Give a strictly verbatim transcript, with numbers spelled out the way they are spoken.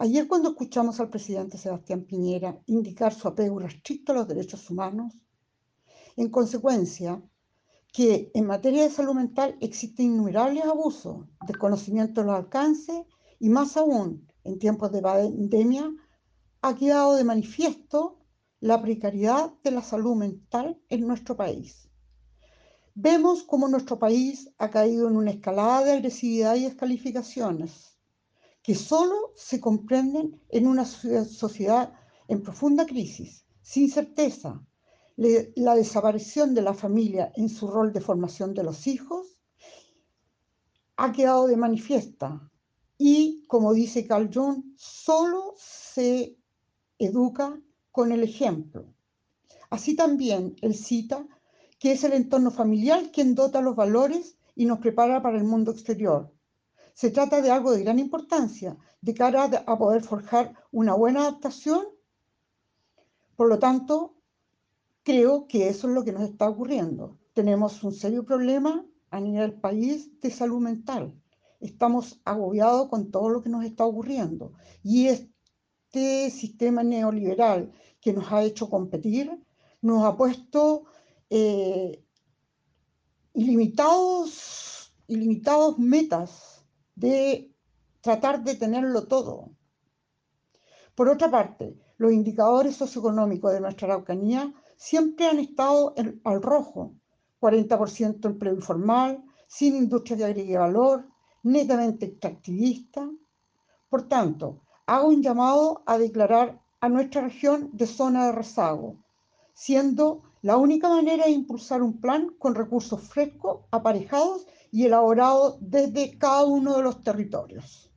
Ayer, cuando escuchamos al presidente Sebastián Piñera indicar su apego irrestricto a los derechos humanos, en consecuencia, que en materia de salud mental existen innumerables abusos, desconocimiento de los alcances y, más aún, en tiempos de pandemia, ha quedado de manifiesto la precariedad de la salud mental en nuestro país. Vemos cómo nuestro país ha caído en una escalada de agresividad y descalificaciones que solo se comprenden en una sociedad en profunda crisis, sin certeza. La desaparición de la familia en su rol de formación de los hijos ha quedado de manifiesta y, como dice Carl Jung, solo se educa con el ejemplo. Así también él cita que es el entorno familiar quien dota los valores y nos prepara para el mundo exterior. Se trata de algo de gran importancia de cara a poder forjar una buena adaptación. Por lo tanto, creo que eso es lo que nos está ocurriendo. Tenemos un serio problema a nivel país de salud mental. Estamos agobiados con todo lo que nos está ocurriendo. Y este sistema neoliberal que nos ha hecho competir, nos ha puesto eh, ilimitados, ilimitados metas de tratar de tenerlo todo. Por otra parte, los indicadores socioeconómicos de nuestra Araucanía siempre han estado en, al rojo: cuarenta por ciento empleo informal, sin industria que agregue valor, netamente extractivista. Por tanto, hago un llamado a declarar a nuestra región de zona de rezago, siendo la única manera de impulsar un plan con recursos frescos, aparejados y elaborados desde cada uno de los territorios.